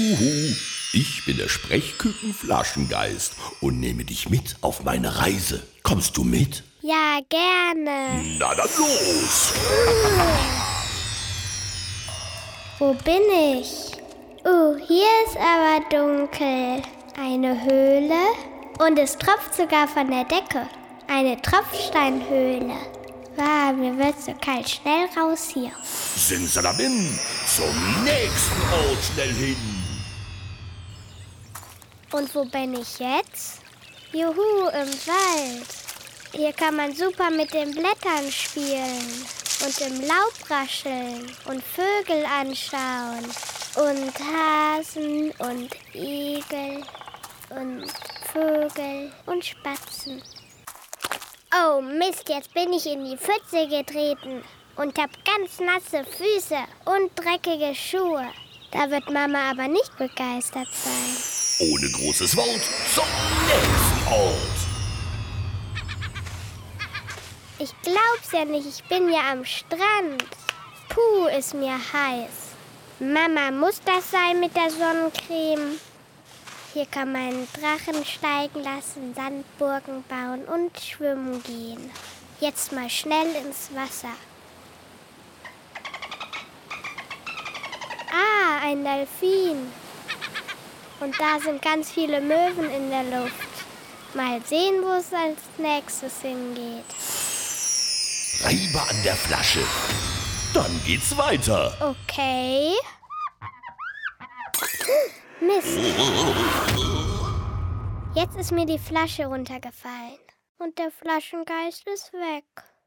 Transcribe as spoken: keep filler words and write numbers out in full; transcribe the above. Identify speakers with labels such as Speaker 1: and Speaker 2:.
Speaker 1: Juhu, ich bin der Sprechküken-Flaschengeist und nehme dich mit auf meine Reise. Kommst du mit?
Speaker 2: Ja, gerne.
Speaker 1: Na dann los!
Speaker 2: Wo bin ich? Oh, hier ist aber dunkel. Eine Höhle und es tropft sogar von der Decke. Eine Tropfsteinhöhle. Ah, mir wird so kalt. Schnell raus hier.
Speaker 1: Simsalabim, zum nächsten Ort schnell hin.
Speaker 2: Und wo bin ich jetzt? Juhu, im Wald. Hier kann man super mit den Blättern spielen und im Laub rascheln und Vögel anschauen und Hasen und Igel und Vögel und Spatzen. Oh Mist, jetzt bin ich in die Pfütze getreten und hab ganz nasse Füße und dreckige Schuhe. Da wird Mama aber nicht begeistert sein.
Speaker 1: Ohne großes Wort zum nächsten Ort.
Speaker 2: Ich glaub's ja nicht, ich bin ja am Strand. Puh, ist mir heiß. Mama, muss das sein mit der Sonnencreme? Hier kann man einen Drachen steigen lassen, Sandburgen bauen und schwimmen gehen. Jetzt mal schnell ins Wasser. Ah, ein Delfin. Und da sind ganz viele Möwen in der Luft. Mal sehen, wo es als nächstes hingeht.
Speaker 1: Reibe an der Flasche. Dann geht's weiter.
Speaker 2: Okay. Mist. Jetzt ist mir die Flasche runtergefallen. Und der Flaschengeist ist weg.